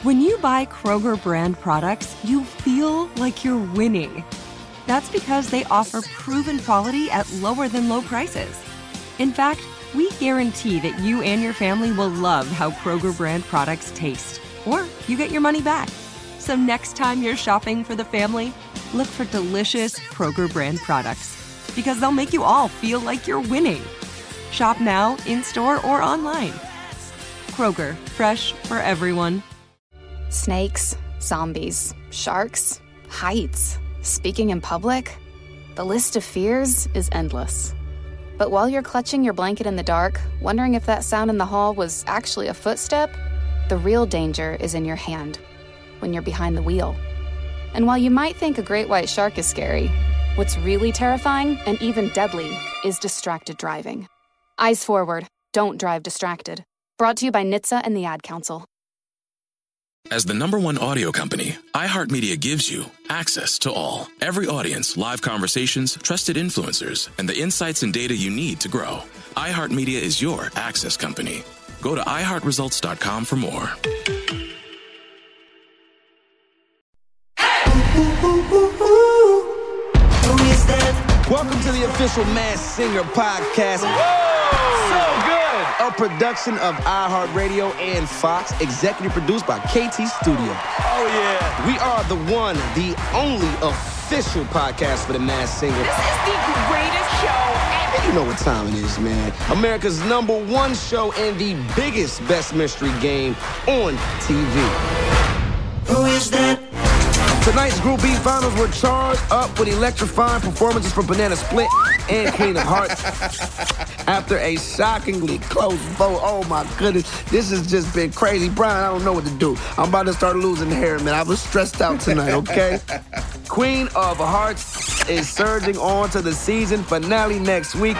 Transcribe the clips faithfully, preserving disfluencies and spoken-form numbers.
When you buy Kroger brand products, you feel like you're winning. That's because they offer proven quality at lower than low prices. In fact, we guarantee that you and your family will love how Kroger brand products taste, or you get your money back. So next time you're shopping for the family, look for delicious Kroger brand products, because they'll make you all feel like you're winning. Shop now, in-store, or online. Kroger, fresh for everyone. Snakes, zombies, sharks, heights. Speaking in public, the list of fears is endless. But while you're clutching your blanket in the dark, wondering if that sound in the hall was actually a footstep, the real danger is in your hand, when you're behind the wheel. And while you might think a great white shark is scary, what's really terrifying and even deadly is distracted driving. Eyes forward, don't drive distracted. Brought to you by N H T S A and the Ad Council. As the number one audio company, iHeartMedia gives you access to all. Every audience, live conversations, trusted influencers, and the insights and data you need to grow. iHeartMedia is your access company. Go to i heart results dot com for more. Welcome to the official Masked Singer podcast. Whoa! So good! A production of iHeartRadio and Fox, executive produced by K T Studio. Oh, yeah. We are the one, the only official podcast for the Masked Singer. This is the greatest show ever. You know what time it is, man. America's number one show and the biggest best mystery game on T V. Who is that? Tonight's Group B finals were charged up with electrifying performances from Banana Split and Queen of Hearts. After a shockingly close vote, oh my goodness, this has just been crazy. Brian, I don't know what to do. I'm about to start losing hair, man. I was stressed out tonight, okay? Queen of Hearts is surging on to the season finale next week.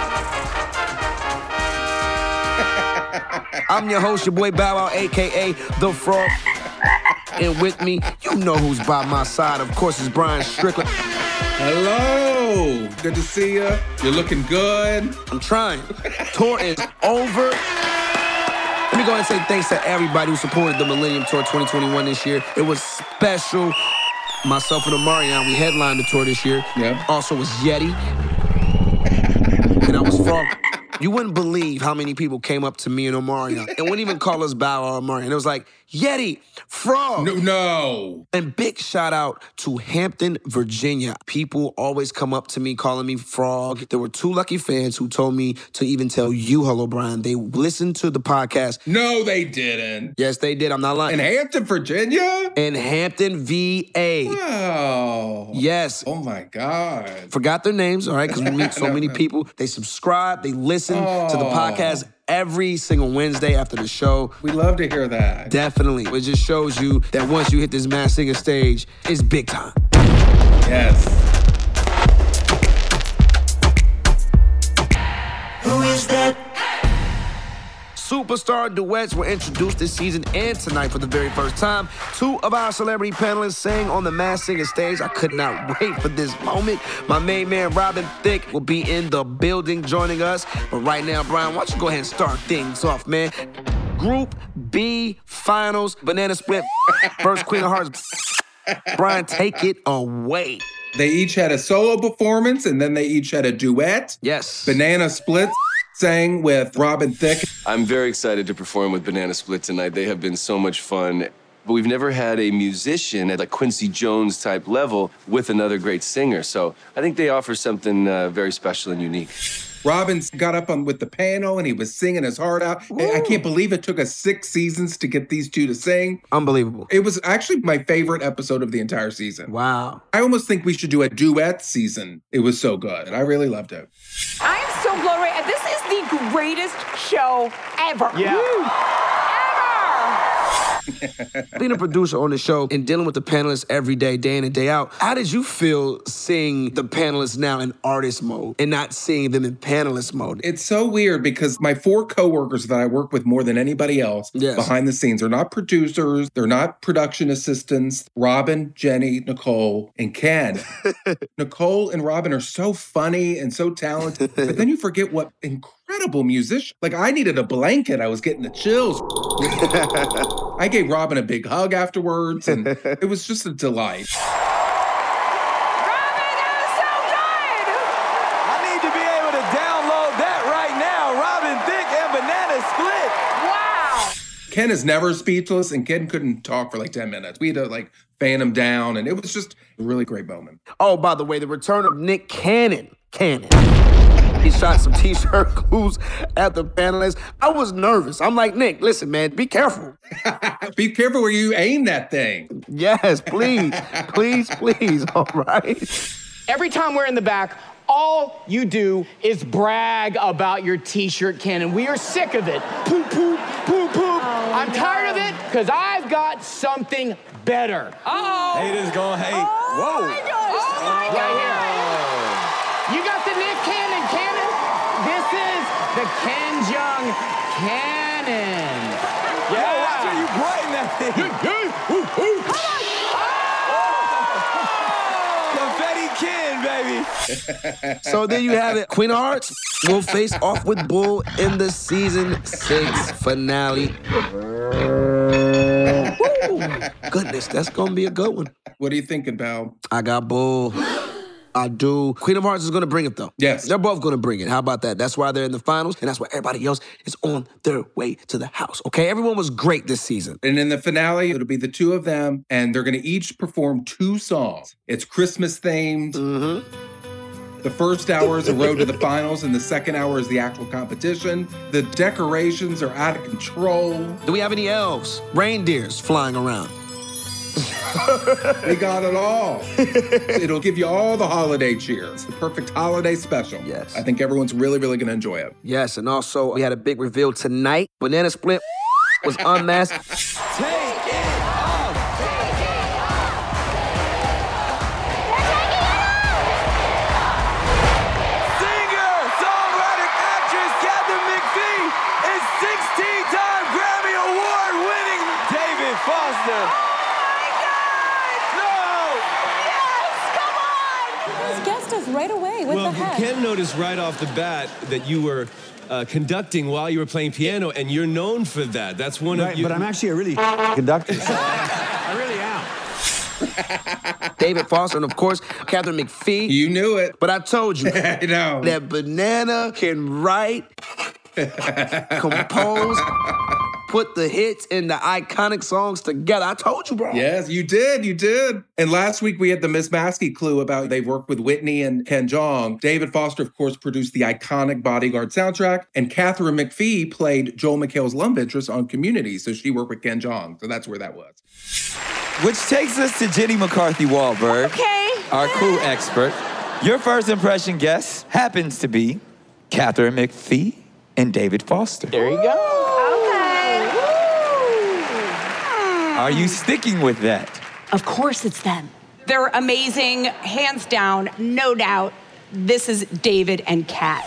I'm your host, your boy Bow Wow, a k a. The Frog. And with me, you know who's by my side. Of course, it's Brian Strickland. Hello. Good to see you. You're looking good. I'm trying. Tour is over. Let me go ahead and say thanks to everybody who supported the Millennium Tour twenty twenty-one this year. It was special. Myself and Omarion, we headlined the tour this year. Yeah. Also was Yeti. And I was Frog. You wouldn't believe how many people came up to me and Omarion and wouldn't even call us Bow or Omarion. It was like, Yeti, Frog. No, no. And big shout out to Hampton, Virginia. People always come up to me calling me Frog. There were two lucky fans who told me to even tell you hello, Brian. They listened to the podcast. No, they didn't. Yes, they did. I'm not lying. In Hampton, Virginia? In Hampton, V A. Wow. Yes. Oh, my God. Forgot their names, all right, because we meet so many people. They subscribe, they listen oh. to the podcast every single Wednesday after the show. We love to hear that. Definitely. It just shows you that once you hit this Masked Singer stage, it's big time. Yes. Who is that? Superstar duets were introduced this season and tonight for the very first time. Two of our celebrity panelists sang on the Masked Singer stage. I could not wait for this moment. My main man, Robin Thicke, will be in the building joining us. But right now, Brian, why don't you go ahead and start things off, man? Group B finals, Banana Split, first Queen of Hearts. Brian, take it away. They each had a solo performance, and then they each had a duet. Yes. Banana Split sang with Robin Thicke. I'm very excited to perform with Banana Split tonight. They have been so much fun. But we've never had a musician at a Quincy Jones type level with another great singer. So I think they offer something uh, very special and unique. Robin got up on with the piano and he was singing his heart out. Ooh. I can't believe it took us six seasons to get these two to sing. Unbelievable. It was actually my favorite episode of the entire season. Wow. I almost think we should do a duet season. It was so good. I really loved it. I am so blown away. This is the greatest show ever. Yeah. Woo. Being a producer on the show and dealing with the panelists every day, day in and day out, how did you feel seeing the panelists now in artist mode and not seeing them in panelist mode? It's so weird because my four coworkers that I work with more than anybody else yes. behind the scenes are not producers, they're not production assistants. Robin, Jenny, Nicole, and Ken. Nicole and Robin are so funny and so talented, but then you forget what incredible musician. Like, I needed a blanket. I was getting the chills. I gave gave Robin a big hug afterwards, and it was just a delight. Robin, that was so good! I need to be able to download that right now. Robin Thicke and Banana Split. Wow! Ken is never speechless, and Ken couldn't talk for like ten minutes. We had to like fan him down, and it was just a really great moment. Oh, by the way, the return of Nick Cannon. Cannon. He shot some T-shirt clues at the panelists. I was nervous. I'm like, Nick, listen, man, be careful. Be careful where you aim that thing. Yes, please. please, please. All right. Every time we're in the back, all you do is brag about your T-shirt cannon. We are sick of it. Poop, poop, poop, poop. Oh, I'm no. tired of it because I've got something better. Uh-oh. Haters gonna hate. Oh, Whoa. my gosh. Oh, my God. Right here. You got the Nick Cannon cannon. This is the Ken Jeong cannon. Yeah, Yo, watch how you brighten that thing. Confetti Ken, baby. So there you have it. Queen of Hearts will face off with Bull in the season six finale. Goodness, that's gonna be a good one. What are you thinking, pal? I got Bull. I do. Queen of Hearts is going to bring it, though. Yes. They're both going to bring it. How about that? That's why they're in the finals, and that's why everybody else is on their way to the house, okay? Everyone was great this season. And in the finale, it'll be the two of them, and they're going to each perform two songs. It's Christmas-themed. Mm-hmm. The first hour is a road to the finals, and the second hour is the actual competition. The decorations are out of control. Do we have any elves? Reindeers flying around? We got it all. It'll give you all the holiday cheer. It's the perfect holiday special. Yes. I think everyone's really, really going to enjoy it. Yes, and also we had a big reveal tonight. Banana Split was unmasked. Take it off. Take it off. Singer, songwriter, actress Katharine McPhee is sixteen-time Grammy Award-winning David Foster. Right away with well, the head. Ken noticed right off the bat that you were uh, conducting while you were playing piano, and you're known for that. That's one right, of you. But I'm actually a really conductor. So I really am. David Foster, and of course, Katharine McPhee. You knew it. But I told you I know. that Banana can write, compose, put the hits and the iconic songs together. I told you, bro. Yes, you did. You did. And last week we had the Miss Maskey clue about they've worked with Whitney and Ken Jeong. David Foster, of course, produced the iconic Bodyguard soundtrack, and Katharine McPhee played Joel McHale's love interest on Community, so she worked with Ken Jeong. So that's where that was. Which takes us to Jenny McCarthy Wahlberg, Okay. our clue expert. Your first impression guess happens to be Katharine McPhee and David Foster. There you go. Are you sticking with that? Of course it's them. They're amazing, hands down, no doubt. This is David and Kat.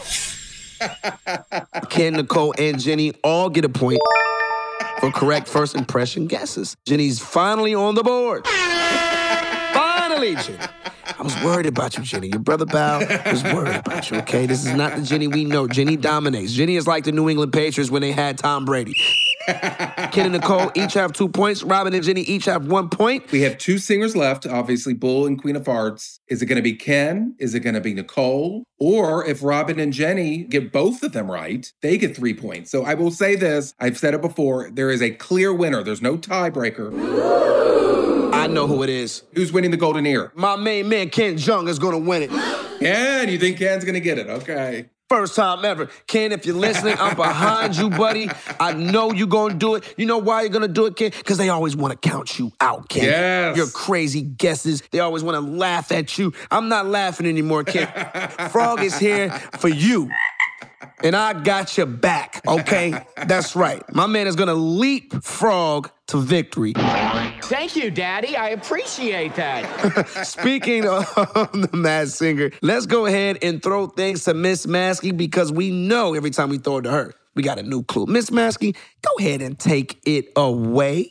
Ken, Nicole, and Jenny all get a point for correct first impression guesses. Jenny's finally on the board. Finally, Jenny. I was worried about you, Jenny. Your brother Bow was worried about you, okay? This is not the Jenny we know. Jenny dominates. Jenny is like the New England Patriots when they had Tom Brady. Ken and Nicole each have two points. Robin and Jenny each have one point. We have two singers left, obviously, Bull and Queen of Hearts. Is it going to be Ken? Is it going to be Nicole? Or if Robin and Jenny get both of them right, they get three points. So I will say this. I've said it before. There is a clear winner. There's no tiebreaker. I know who it is. Who's winning the Golden Ear? My main man, Ken Jeong, is going to win it. Ken, you think Ken's going to get it? Okay. First time ever. Ken, if you're listening, I'm behind you, buddy. I know you're going to do it. You know why you're going to do it, Ken? Because they always want to count you out, Ken. Yes. Your crazy guesses. They always want to laugh at you. I'm not laughing anymore, Ken. Frog is here for you. And I got your back, okay? That's right. My man is going to leap Frog to victory. Thank you, Daddy. I appreciate that. Speaking of the Masked Singer, let's go ahead and throw things to Miss Maskey because we know every time we throw it to her, we got a new clue. Miss Maskey, go ahead and take it away.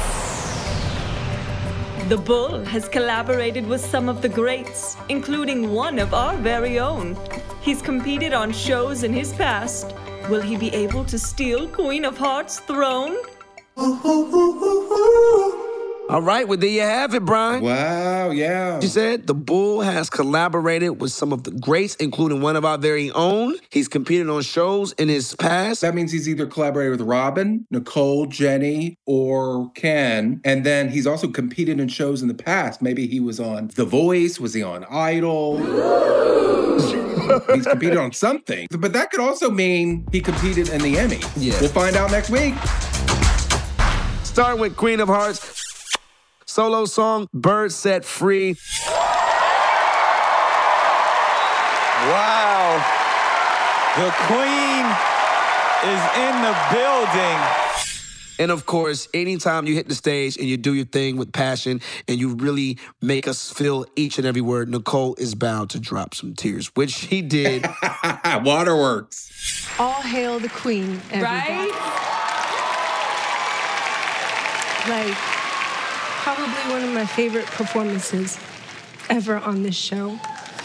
The Bull has collaborated with some of the greats, including one of our very own. He's competed on shows in his past. Will he be able to steal Queen of Hearts' throne? All right, well, there you have it, Brian. Wow, yeah. She said the Bull has collaborated with some of the greats, including one of our very own. He's competed on shows in his past. That means he's either collaborated with Robin, Nicole, Jenny, or Ken. And then he's also competed in shows in the past. Maybe he was on The Voice. Was he on Idol? He's competed on something. But that could also mean he competed in the Emmy. Yeah. We'll find out next week. Starting with Queen of Hearts. Solo song, Bird Set Free. Wow. The Queen is in the building. And of course, anytime you hit the stage and you do your thing with passion and you really make us feel each and every word, Nicole is bound to drop some tears, which she did. Waterworks. All hail the Queen, everybody. Right? Like, probably one of my favorite performances ever on this show.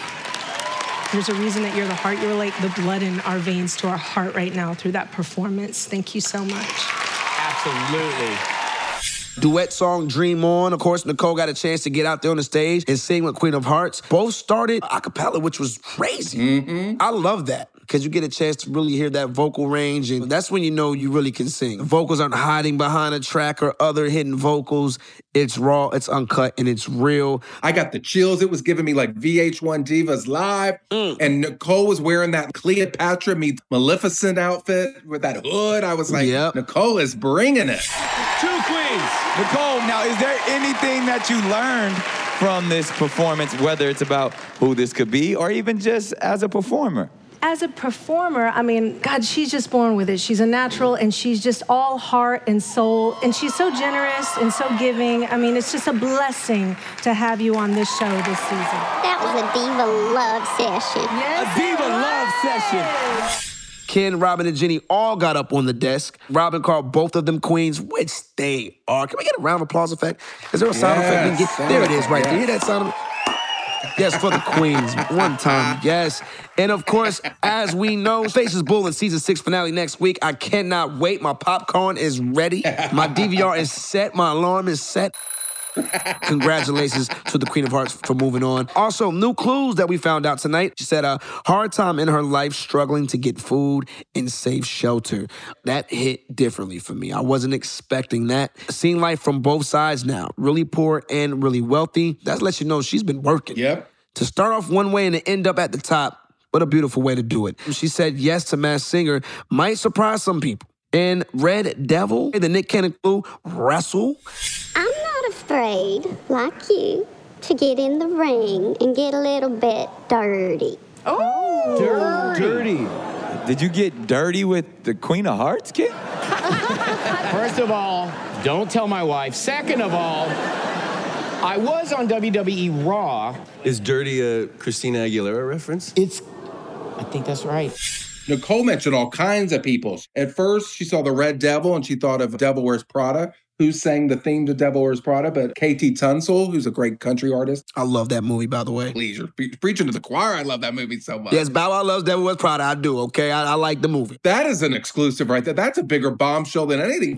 There's a reason that you're the heart. You're like the blood in our veins to our heart right now through that performance. Thank you so much. Absolutely. Duet song, Dream On. Of course, Nicole got a chance to get out there on the stage and sing with Queen of Hearts. Both started a cappella, which was crazy. Mm-hmm. I love that because you get a chance to really hear that vocal range, and that's when you know you really can sing. The vocals aren't hiding behind a track or other hidden vocals. It's raw, it's uncut, and it's real. I got the chills. It was giving me like V H one Divas Live. Mm. And Nicole was wearing that Cleopatra meets Maleficent outfit with that hood. I was like, yep. Nicole is bringing it. Two queens. Nicole, now is there anything that you learned from this performance, whether it's about who this could be or even just as a performer? As a performer, I mean, God, she's just born with it. She's a natural, and she's just all heart and soul, and she's so generous and so giving. I mean, it's just a blessing to have you on this show this season. That was a Diva Love session. Yes, A Diva Love session. Ken, Robin, and Jenny all got up on the desk. Robin called both of them queens, which they are. Can we get a round of applause effect? Is there a sound Yes, effect? We can get, there it is right yes. there. Hear that sound effect? Yes, for the queens. One time, yes. And of course, as we know, Faces Bull in season six finale next week. I cannot wait. My popcorn is ready. My D V R is set. My alarm is set. Congratulations to the Queen of Hearts for moving on. Also, new clues that we found out tonight. She said a hard time in her life struggling to get food and safe shelter. That hit differently for me. I wasn't expecting that. Seeing life from both sides now. Really poor and really wealthy. That lets you know she's been working. Yep. To start off one way and to end up at the top, what a beautiful way to do it. She said yes to Masked Singer might surprise some people. And Red Devil, the Nick Cannon clue, wrestle. I'm not afraid, like you, to get in the ring and get a little bit dirty. Oh, dirty. dirty. Did you get dirty with the Queen of Hearts, kid? First of all, don't tell my wife. Second of all, I was on W W E Raw. Is dirty a Christina Aguilera reference? It's, I think that's right. Nicole mentioned all kinds of people. At first, she saw the Red Devil and she thought of Devil Wears Prada, who sang the theme to Devil Wears Prada, but K T Tunstall, who's a great country artist. I love that movie, by the way. Please, you're pre- preaching to the choir. I love that movie so much. Yes, Bow Wow loves Devil Wears Prada. I do, okay? I, I like the movie. That is an exclusive right there. That's a bigger bombshell than anything.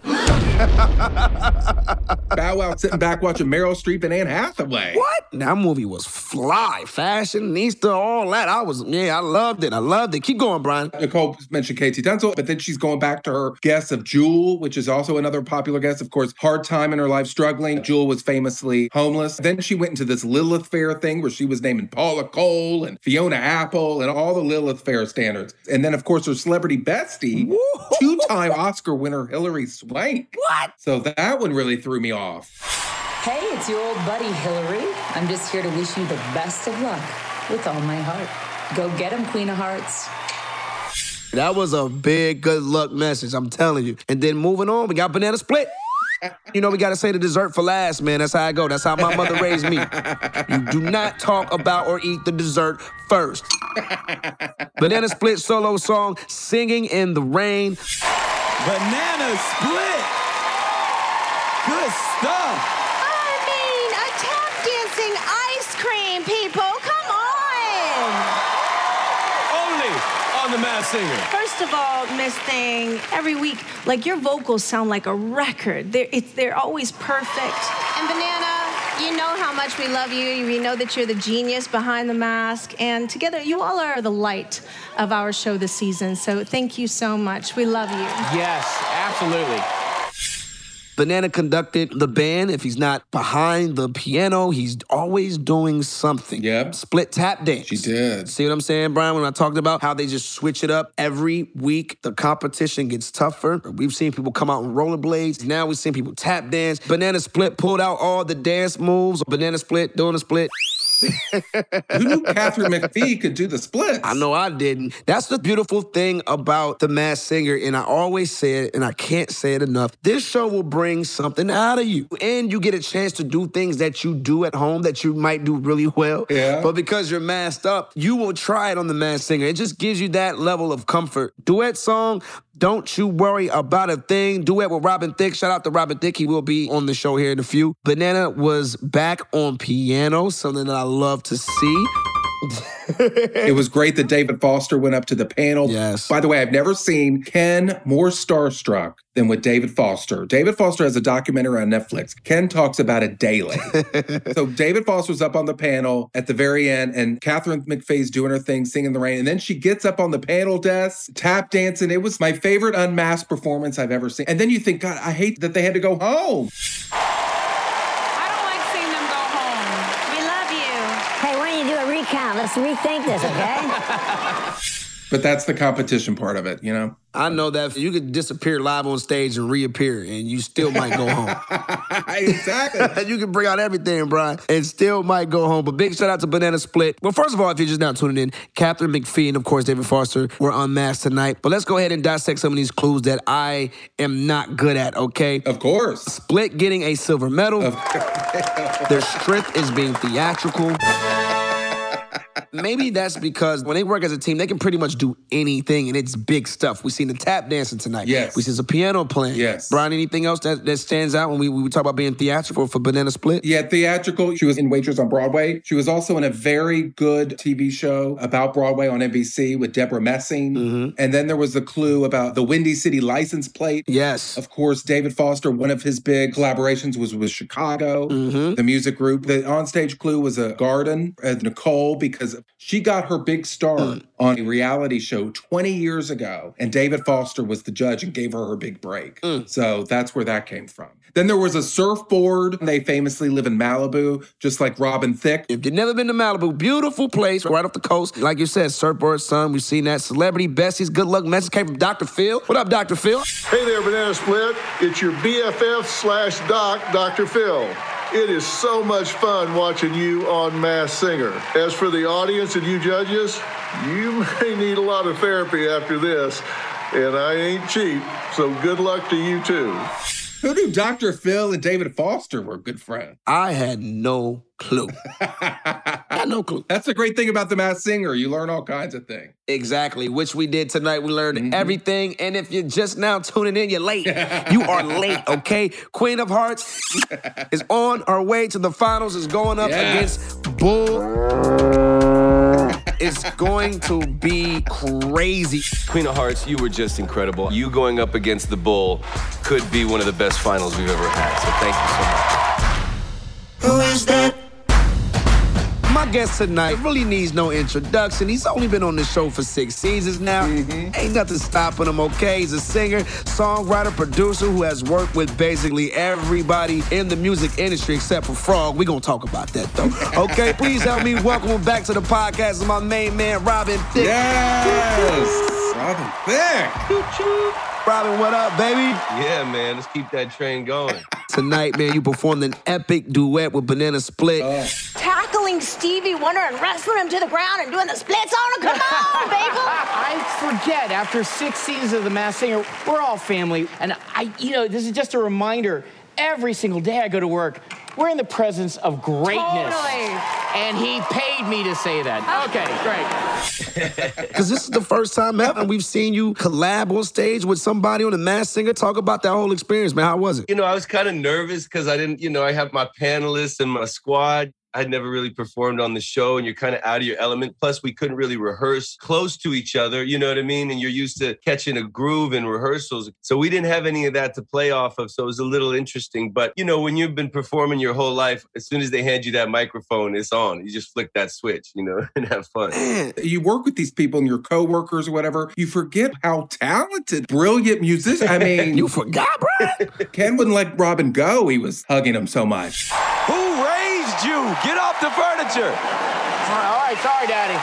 Bow Wow sitting back watching Meryl Streep and Anne Hathaway. What? That movie was fly. Fashionista, all that. I was, yeah, I loved it. I loved it. Keep going, Brian. Nicole mentioned K T Tunstall, but then she's going back to her guest of Jewel, which is also another popular guest. Of course, hard time in her life, struggling. Jewel was famously homeless. Then she went into this Lilith Fair thing where she was naming Paula Cole and Fiona Apple and all the Lilith Fair standards. And then, of course, her celebrity bestie, two-time Oscar winner Hilary Swank. What? So that one really threw me off. Hey, it's your old buddy, Hillary. I'm just here to wish you the best of luck with all my heart. Go get him, Queen of Hearts. That was a big good luck message, I'm telling you. And then moving on, we got Banana Split. You know, we got to say the dessert for last, man. That's how I go. That's how my mother raised me. You do not talk about or eat the dessert first. Banana Split solo song, Singing in the Rain. Banana Split. Good stuff. I mean, a tap dancing ice cream, people. Come on. Only on the The Masked Singer? First of all, Miss Thing, every week, like your vocals sound like a record. They're, it's, they're always perfect. And Banana, you know how much we love you. We know that you're the genius behind the mask. And together, you all are the light of our show this season. So thank you so much. We love you. Yes, absolutely. Banana conducted the band. If he's not behind the piano, he's always doing something. Yep. Split tap dance. She did. See what I'm saying, Brian? When I talked about how they just switch it up every week, the competition gets tougher. We've seen people come out on rollerblades. Now we've seen people tap dance. Banana Split pulled out all the dance moves. Banana Split doing a split. Who knew Katharine McPhee could do the splits? I know I didn't. That's the beautiful thing about The Masked Singer, and I always say it, and I can't say it enough. This show will bring something out of you, and you get a chance to do things that you do at home that you might do really well. Yeah. But because you're masked up, you will try it on The Masked Singer. It just gives you that level of comfort. Duet song, Don't You Worry About a Thing. Duet with Robin Thicke. Shout out to Robin Thicke. He will be on the show here in a few. Banana was back on piano, something that I love to see. It was great that David Foster went up to the panel. Yes. By the way, I've never seen Ken more starstruck than with David Foster. David Foster has a documentary on Netflix. Ken talks about it daily. So David Foster's up on the panel at the very end, and Katharine McPhee's doing her thing, singing the rain. And then she gets up on the panel desk, tap dancing. It was my favorite unmasked performance I've ever seen. And then you think, God, I hate that they had to go home. Let's rethink this, okay? But that's the competition part of it, you know? I know that you could disappear live on stage and reappear, and you still might go home. Exactly. You can bring out everything, Brian, and still might go home. But big shout out to Banana Split. Well, first of all, if you're just now tuning in, Katharine McPhee and, of course, David Foster were unmasked tonight. But let's go ahead and dissect some of these clues that I am not good at, okay? Of course. Split getting a silver medal. Of Their strength is being theatrical. Maybe that's because when they work as a team, they can pretty much do anything, and it's big stuff. We've seen the tap dancing tonight. Yes. We see some piano playing. Yes. Brian, anything else that, that stands out when we, we talk about being theatrical for Banana Split? Yeah, theatrical. She was in Waitress on Broadway. She was also in a very good T V show about Broadway on N B C with Deborah Messing. Mm-hmm. And then there was the clue about the Windy City license plate. Yes. Of course, David Foster, one of his big collaborations was with Chicago, mm-hmm. the music group. The onstage clue was a garden at Nicole because she got her big start mm. on a reality show twenty years ago, and David Foster was the judge and gave her her big break. Mm. So that's where that came from. Then there was a surfboard. They famously live in Malibu, just like Robin Thicke. If you've never been to Malibu, beautiful place right off the coast. Like you said, surfboard, son, we've seen that. Celebrity besties, good luck message came from Doctor Phil. What up, Doctor Phil? Hey there, Banana Split. It's your B F F slash doc, Doctor Phil. It is so much fun watching you on Masked Singer. As for the audience and you judges, you may need a lot of therapy after this, and I ain't cheap, so good luck to you too. Who knew Doctor Phil and David Foster were good friends? I had no clue. I had no clue. That's the great thing about The Masked Singer. You learn all kinds of things. Exactly, which we did tonight. We learned mm-hmm. everything. And if you're just now tuning in, you're late. You are late, okay? Queen of Hearts is on her way to the finals. Is going up yes. against Bull. It's going to be crazy. Queen of Hearts, you were just incredible. You going up against the Bull could be one of the best finals we've ever had. So thank you so much. Who is that? My guest tonight really needs no introduction. He's only been on the show for six seasons now. Mm-hmm. Ain't nothing stopping him, okay? He's a singer, songwriter, producer who has worked with basically everybody in the music industry except for Frog. We're going to talk about that, though. Okay, please help me welcome him back to the podcast of my main man, Robin Thicke. Yes! Robin Thicke. Robin, what up, baby? Yeah, man. Let's keep that train going. Tonight, man, you performed an epic duet with Banana Split. Oh. Tackling Stevie Wonder and wrestling him to the ground and doing the splits on him. Come on, baby. I forget, after six seasons of The Masked Singer, we're all family. And I, you know, this is just a reminder. Every single day I go to work, we're in the presence of greatness. Totally. And he paid me to say that. Okay, great. Because this is the first time ever we've seen you collab on stage with somebody on The Masked Singer. Talk about that whole experience, man. How was it? You know, I was kind of nervous because I didn't, you know, I have my panelists and my squad. I'd never really performed on the show, and you're kind of out of your element. Plus, we couldn't really rehearse close to each other, you know what I mean? And you're used to catching a groove in rehearsals. So we didn't have any of that to play off of, so it was a little interesting. But, you know, when you've been performing your whole life, as soon as they hand you that microphone, it's on. You just flick that switch, you know, and have fun. Man, you work with these people and your coworkers or whatever, you forget how talented, brilliant musicians. I mean, you forgot, bro. Ken wouldn't let Robin go. He was hugging him so much. Who raised you? Get off the furniture. All right, sorry, Daddy.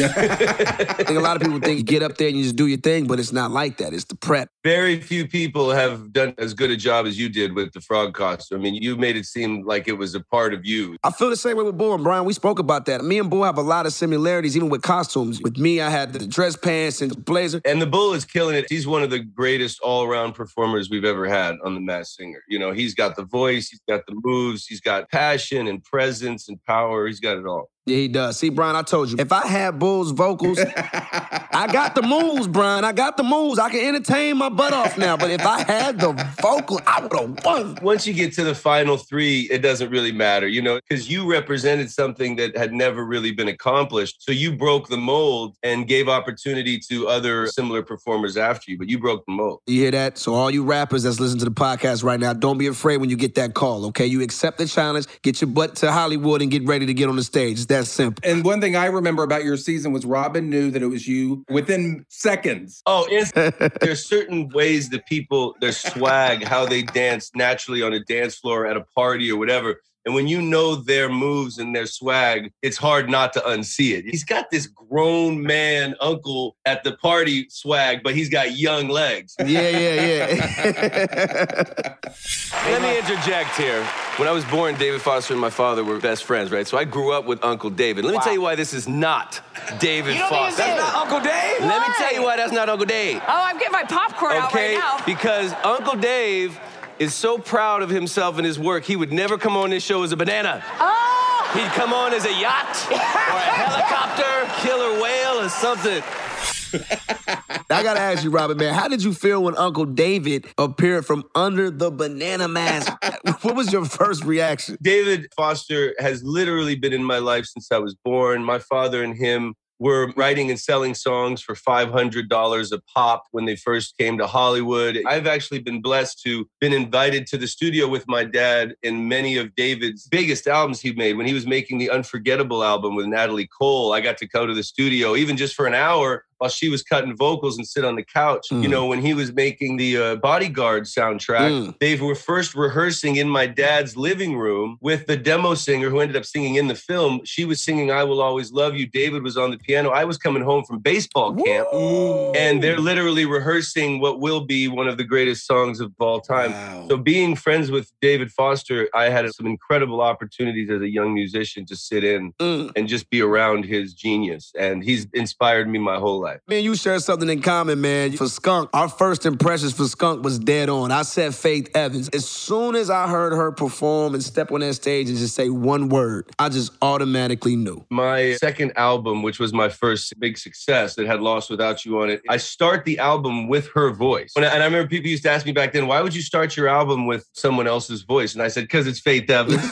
I think a lot of people think you get up there and you just do your thing, but it's not like that. It's the prep. Very few people have done as good a job as you did with the frog costume. I mean, you made it seem like it was a part of you. I feel the same way with Bo and Brian. We spoke about that. Me and Bo have a lot of similarities, even with costumes. With me, I had the dress pants and the blazer. And the Bull is killing it. He's one of the greatest all-around performers we've ever had on The Masked Singer. You know, he's got the voice, he's got the moves, he's got passion and presence and power. He's got it all. Yeah, he does. See, Brian, I told you, if I had Bull's vocals, I got the moves, Brian. I got the moves. I can entertain my butt off now. But if I had the vocal, I would have won. Once you get to the final three, it doesn't really matter, you know, because you represented something that had never really been accomplished. So you broke the mold and gave opportunity to other similar performers after you, but you broke the mold. You hear that? So all you rappers that's listening to the podcast right now, don't be afraid when you get that call, okay? You accept the challenge, get your butt to Hollywood, and get ready to get on the stage. It's that simple. And one thing I remember about your season was Robin knew that it was you within seconds. Oh, there's certain ways that people, their swag, how they dance naturally on a dance floor at a party or whatever. And when you know their moves and their swag, it's hard not to unsee it. He's got this grown man uncle at the party swag, but he's got young legs. Yeah, yeah, yeah. Let me interject here. When I was born, David Foster and my father were best friends, right? So I grew up with Uncle David. Let me wow. tell you why this is not David Foster. That's not Uncle Dave? Let me tell you why that's not Uncle Dave. Oh, I'm getting my popcorn okay? out right now. Because Uncle Dave is so proud of himself and his work, he would never come on this show as a banana. Oh! He'd come on as a yacht or a helicopter, killer whale or something. I gotta ask you, Robin, man, how did you feel when Uncle David appeared from under the banana mask? What was your first reaction? David Foster has literally been in my life since I was born. My father and him were writing and selling songs for five hundred dollars a pop when they first came to Hollywood. I've actually been blessed to been invited to the studio with my dad in many of David's biggest albums he made. When he was making the Unforgettable album with Natalie Cole, I got to go to the studio, even just for an hour, while she was cutting vocals and sit on the couch. Mm. You know, when he was making the uh, Bodyguard soundtrack, mm. they were first rehearsing in my dad's living room with the demo singer who ended up singing in the film. She was singing I Will Always Love You. David was on the piano. I was coming home from baseball camp. Woo. And they're literally rehearsing what will be one of the greatest songs of all time. Wow. So being friends with David Foster, I had some incredible opportunities as a young musician to sit in mm. and just be around his genius. And he's inspired me my whole life. Man, you share something in common, man. For Skunk, our first impressions for Skunk was dead on. I said Faith Evans. As soon as I heard her perform and step on that stage and just say one word, I just automatically knew. My second album, which was my first big success that had Lost Without You on it, I start the album with her voice. And I, and I remember people used to ask me back then, why would you start your album with someone else's voice? And I said, because it's Faith Evans.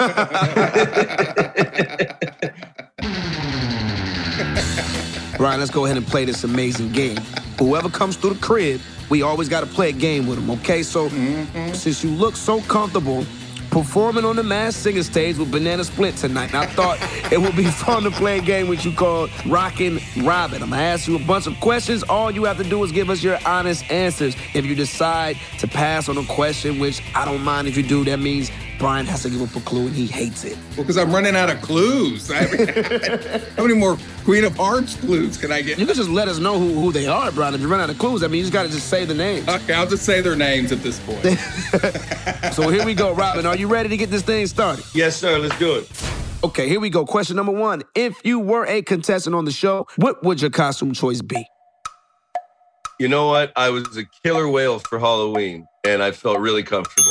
Brian, let's go ahead and play this amazing game. Whoever comes through the crib, we always got to play a game with them, okay? So, mm-hmm. since you look so comfortable performing on the Masked Singer stage with Banana Split tonight, I thought it would be fun to play a game with you called Rockin' Robin. I'm going to ask you a bunch of questions. All you have to do is give us your honest answers. If you decide to pass on a question, which I don't mind if you do, that means Brian has to give up a clue, and he hates it. Well, because I'm running out of clues. I mean, how many more Queen of Hearts clues can I get? You can just let us know who, who they are, Brian. If you run out of clues, I mean, you just got to just say the names. Okay, I'll just say their names at this point. So here we go, Robin. Are you ready to get this thing started? Yes, sir. Let's do it. Okay, here we go. Question number one. If you were a contestant on the show, what would your costume choice be? You know what? I was a killer whale for Halloween, and I felt really comfortable.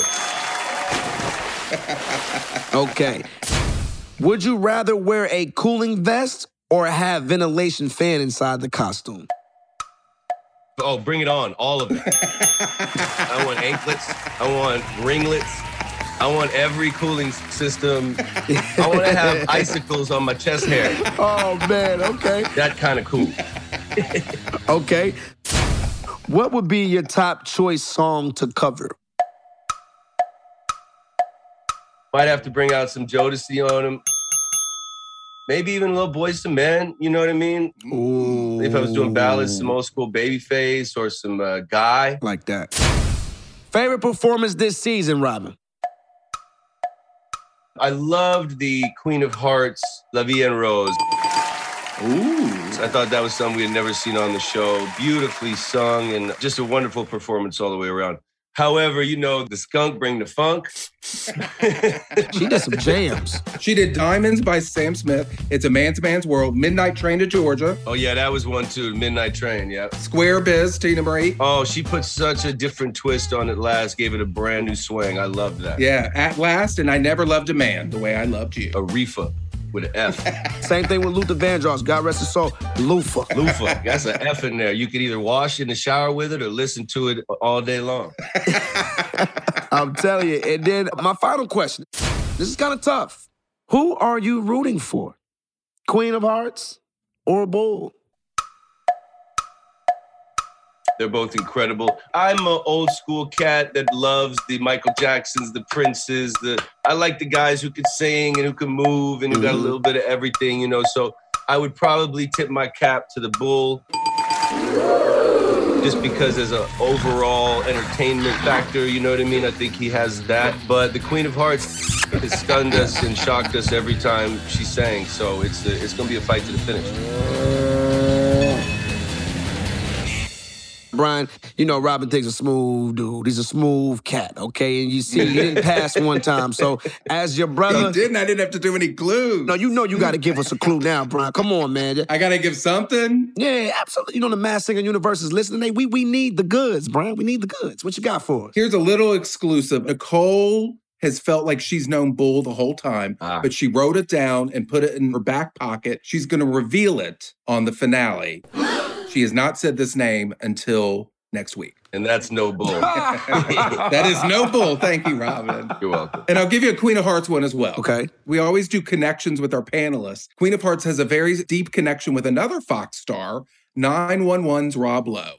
Okay. Would you rather wear a cooling vest or have ventilation fan inside the costume? Oh, bring it on. All of it. I want anklets. I want ringlets. I want every cooling system. I want to have icicles on my chest hair. Oh, man, okay. That kind of cool. Okay. What would be your top choice song to cover? Might have to bring out some Jodeci on him. Maybe even a little Boyz two Men, you know what I mean? Ooh. If I was doing ballads, some old school Babyface or some uh, Guy. Like that. Favorite performance this season, Robin? I loved the Queen of Hearts, La Vie en Rose. Ooh. I thought that was something we had never seen on the show. Beautifully sung and just a wonderful performance all the way around. However, you know, the skunk bring the funk. She did some jams. She did Diamonds by Sam Smith. It's a Man's Man's World. Midnight Train to Georgia. Oh, yeah, that was one, too. Midnight Train, yeah. Square Biz, Tina Marie. Oh, she put such a different twist on it last, gave it a brand new swing. I loved that. Yeah, At Last, and I Never Loved a Man the Way I Loved You. Aretha. With an F. Same thing with Luther Vandross. God rest his soul. Lufa. Lufa. That's an F in there. You could either wash in the shower with it or listen to it all day long. I'm telling you. And then my final question. This is kind of tough. Who are you rooting for? Queen of Hearts or Bull? They're both incredible. I'm an old school cat that loves the Michael Jacksons, the Princes. The I like the guys who can sing and who can move and who got a little bit of everything, you know. So I would probably tip my cap to the Bull just because as an overall entertainment factor, you know what I mean? I think he has that. But the Queen of Hearts has stunned us and shocked us every time she sang. So it's, a, it's going to be a fight to the finish. Brian, you know, Robin Thicke's a smooth dude. He's a smooth cat, okay? And you see, he didn't pass one time. So as your brother... You didn't? I didn't have to do any clues. No, you know you got to give us a clue now, Brian. Come on, man. I got to give something? Yeah, absolutely. You know, the Masked Singer universe is listening. Hey, we, we need the goods, Brian. We need the goods. What you got for us? Here's a little exclusive. Nicole has felt like she's known Bull the whole time, ah. but she wrote it down and put it in her back pocket. She's going to reveal it on the finale. She has not said this name until next week. And that's no Bull. That is no Bull. Thank you, Robin. You're welcome. And I'll give you a Queen of Hearts one as well. Okay. We always do connections with our panelists. Queen of Hearts has a very deep connection with another Fox star, nine one one's Rob Lowe.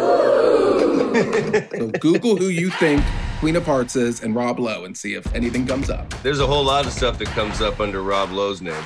So Google who you think Queen of Hearts is and Rob Lowe and see if anything comes up. There's a whole lot of stuff that comes up under Rob Lowe's name.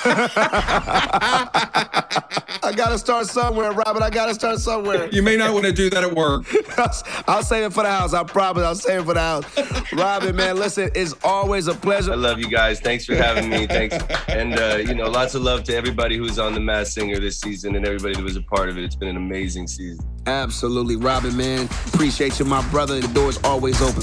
I gotta start somewhere, Robin. I gotta start somewhere. You may not want to do that at work. I'll save it for the house. I promise I'll save it for the house. Robin, man, listen, it's always a pleasure. I love you guys. Thanks for having me. Thanks. And, uh, you know, lots of love to everybody who's on The Masked Singer this season and everybody that was a part of it. It's been an amazing season. Absolutely, Robin, man. Appreciate you, my brother. The door's always open.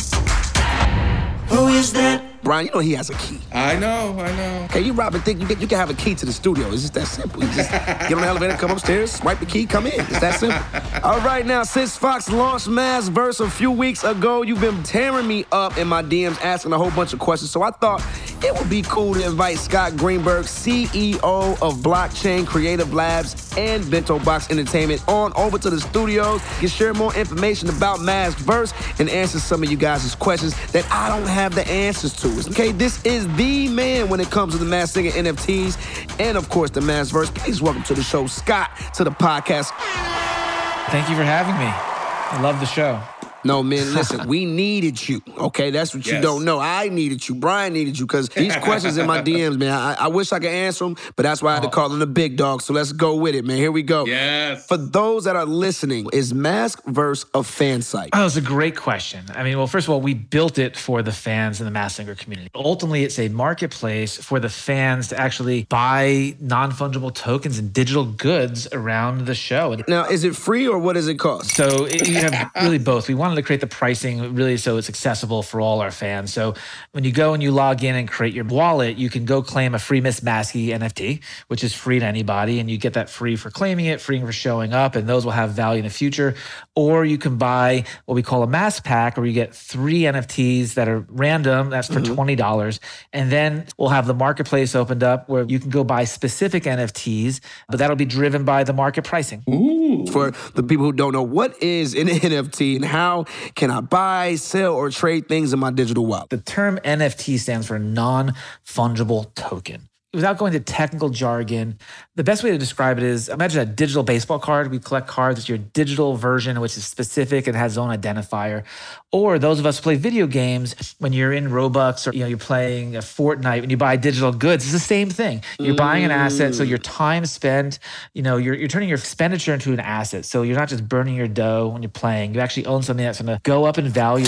Who is that? Brian, you know he has a key. I know, I know. Okay, you, Robin, think you, get, you can have a key to the studio. It's just that simple. You just get on the elevator, come upstairs, swipe the key, come in. It's that simple. All right, now, since Fox launched Maskverse a few weeks ago, you've been tearing me up in my D Ms, asking a whole bunch of questions. So I thought it would be cool to invite Scott Greenberg, C E O of Blockchain Creative Labs and Bento Box Entertainment, on over to the studios to share more information about Maskverse and answer some of you guys' questions that I don't have the answers to. Okay, this is the man when it comes to the Masked Singer N F Ts and, of course, the Maskverse. Please welcome to the show, Scott, to the podcast. Thank you for having me. I love the show. No, man, listen, we needed you, okay? That's what you Yes. don't know. I needed you. Brian needed you, because these questions in my D Ms, man, I, I wish I could answer them, but that's why I had to call him the big dog. So let's go with it, man. Here we go. Yes. For those that are listening, is Maskverse a fan site? Oh, it's a great question. I mean, well, first of all, we built it for the fans in the Masked Singer community. Ultimately, it's a marketplace for the fans to actually buy non-fungible tokens and digital goods around the show. Now, is it free or what does it cost? So it, you have really both. We wanted to create the pricing really so it's accessible for all our fans. So when you go and you log in and create your wallet, you can go claim a free Miss Maskey N F T, which is free to anybody, and you get that free for claiming it, free for showing up, and those will have value in the future. Or you can buy what we call a mask pack, where you get three N F Ts that are random. That's for Mhm. twenty dollars. And then we'll have the marketplace opened up where you can go buy specific N F Ts, but that'll be driven by the market pricing. Ooh. Ooh. For the people who don't know, what is an N F T and how can I buy, sell, or trade things in my digital wallet? The term N F T stands for non-fungible token. Without going to technical jargon, the best way to describe it is, imagine a digital baseball card. We collect cards. It's your digital version, which is specific and has its own identifier. Or those of us who play video games, when you're in Robux or you know, you're playing a Fortnite, when you buy digital goods, it's the same thing. You're mm. buying an asset, so your time spent, you know, you're, you're turning your expenditure into an asset. So you're not just burning your dough when you're playing. You actually own something that's going to go up in value.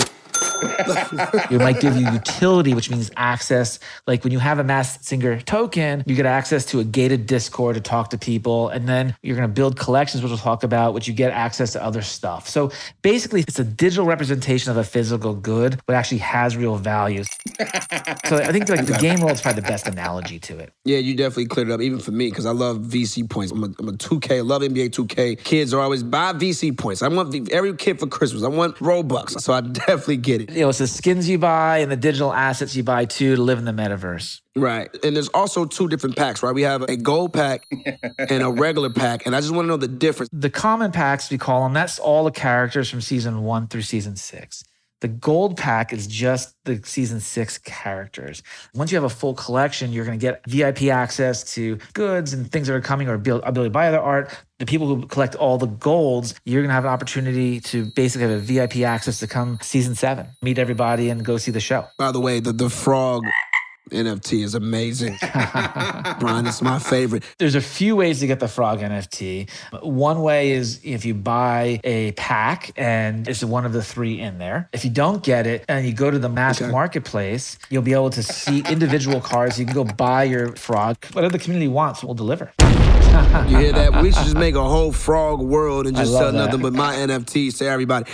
It might give you utility, which means access. Like when you have a Masked Singer token, you get access to a gated Discord to talk to people. And then you're going to build collections, which we'll talk about, which you get access to other stuff. So basically, it's a digital representation of a physical good, but actually has real value. So I think like the game world is probably the best analogy to it. Yeah, you definitely cleared it up, even for me, because I love V C points. I'm a, I'm a two K, I love N B A two K. Kids are always buy V C points. I want v- every kid for Christmas. I want Robux. So I definitely get it. You know, it's the skins you buy and the digital assets you buy too to live in the metaverse. Right. And there's also two different packs, right? We have a gold pack and a regular pack. And I just want to know the difference. The common packs, we call them, that's all the characters from season one through season six. The gold pack is just the season six characters. Once you have a full collection, you're going to get V I P access to goods and things that are coming, or ability to buy other art. The people who collect all the golds, you're going to have an opportunity to basically have a V I P access to come season seven, meet everybody and go see the show. By the way, the, the frog N F T is amazing. Brian, it's my favorite. There's a few ways to get the frog N F T. One way is if you buy a pack and it's one of the three in there. If you don't get it and you go to the Mask okay. Marketplace, you'll be able to see individual cards. You can go buy your frog. Whatever the community wants, we'll deliver. You hear that? We should just make a whole frog world and just sell that. nothing but my N F Ts to everybody.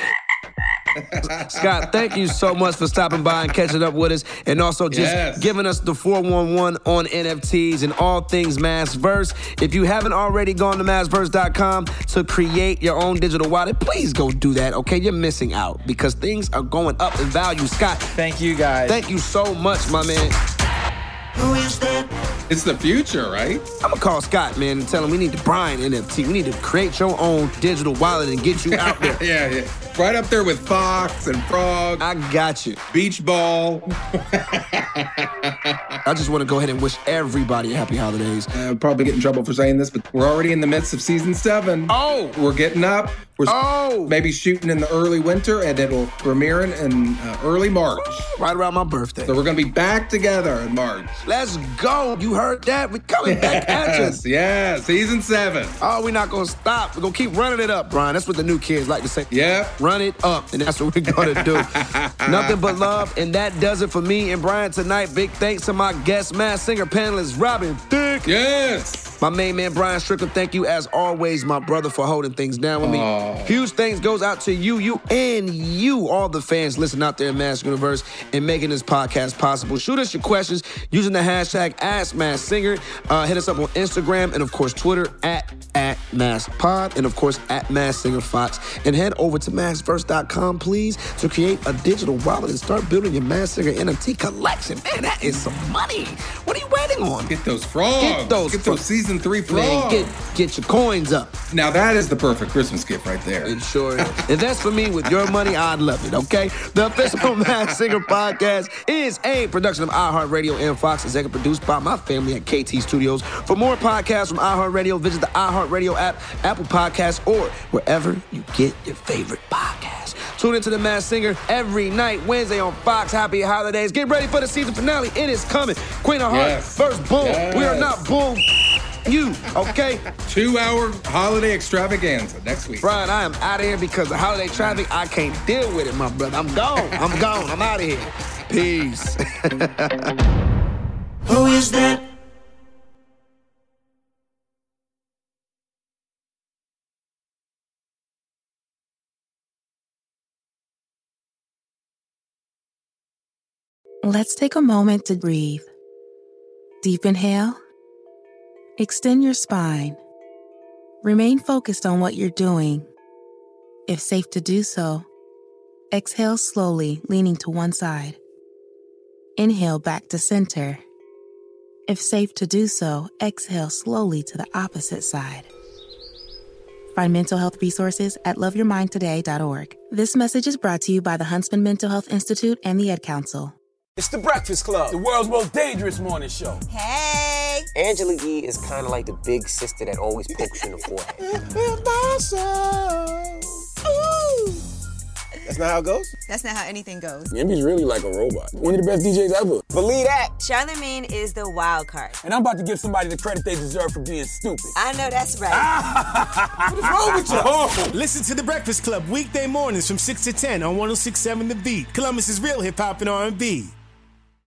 Scott, thank you so much for stopping by and catching up with us, and also just yes. giving us the four one one on N F Ts and all things Maskverse. If you haven't already gone to maskverse dot com to create your own digital wallet, please go do that, okay? You're missing out because things are going up in value. Scott, thank you guys. Thank you so much, my man. Who is that? It's the future, right? I'm going to call Scott, man, and tell him we need the Brian N F T. We need to create your own digital wallet and get you out there. yeah, yeah. Right up there with Fox and Frog. I got you. Beach ball. I just want to go ahead and wish everybody happy holidays. I'll probably get in trouble for saying this, but we're already in the midst of season seven. Oh! We're getting up. We're oh! maybe shooting in the early winter, and it'll premiere in uh, early March. Right around my birthday. So we're going to be back together in March. Let's go. You heard that? We're coming back at you. Yes, yeah. Season seven. Oh, we're not going to stop. We're going to keep running it up, Brian. That's what the new kids like to say. Yeah. Run it up, and that's what we're going to do. Nothing but love, and that does it for me and Brian tonight. Big thanks to my guest, Masked Singer panelist, Robin Thicke. Yes. My main man, Brian Strickland, thank you as always, my brother, for holding things down with me. Oh. Huge thanks goes out to you, you, and you, all the fans listening out there in Masked Universe and making this podcast possible. Shoot us your questions using the hashtag AskMaskedSinger. Uh, hit us up on Instagram and, of course, Twitter at, at MaskPod and, of course, at MaskedSingerFox. And head over to maskverse dot com, please, to create a digital wallet and start building your Masked Singer N F T collection. Man, that is some money. What are you waiting on? Get those frogs. Get those, Get those season three frogs. Man, get, get your coins up. Now, that is the perfect Christmas gift right there. It sure is. If that's for me with your money, I'd love it, okay? The official Masked Singer podcast is a production of iHeartRadio and Fox, executive produced by my family at K T Studios. For more podcasts from iHeartRadio, visit the iHeartRadio app, Apple Podcasts, or wherever you get your favorite podcasts. Tune into The Masked Singer every night, Wednesday on Fox. Happy holidays. Get ready for the season finale. It is coming. Queen of Hearts yes. versus Bull. Yes. We are not Bull. You, okay? Two-hour holiday extravaganza next week. Brian, I am out of here because of holiday traffic. I can't deal with it, my brother. I'm gone. I'm gone. I'm out of here. Peace. Who is that? Let's take a moment to breathe. Deep inhale. Extend your spine. Remain focused on what you're doing. If safe to do so, exhale slowly, leaning to one side. Inhale back to center. If safe to do so, exhale slowly to the opposite side. Find mental health resources at love your mind today dot org. This message is brought to you by the Huntsman Mental Health Institute and the Ad Council. It's The Breakfast Club, the world's most dangerous morning show. Hey! Angela Yee is kind of like the big sister that always pokes you in the forehead. That's not how it goes? That's not how anything goes. Yemi's really like a robot. One of the best D Js ever. Believe that. Charlamagne is the wild card. And I'm about to give somebody the credit they deserve for being stupid. I know that's right. What is wrong with you? Oh. Listen to The Breakfast Club weekday mornings from six to ten on one oh six point seven The Beat. Columbus's real hip-hop and R and B.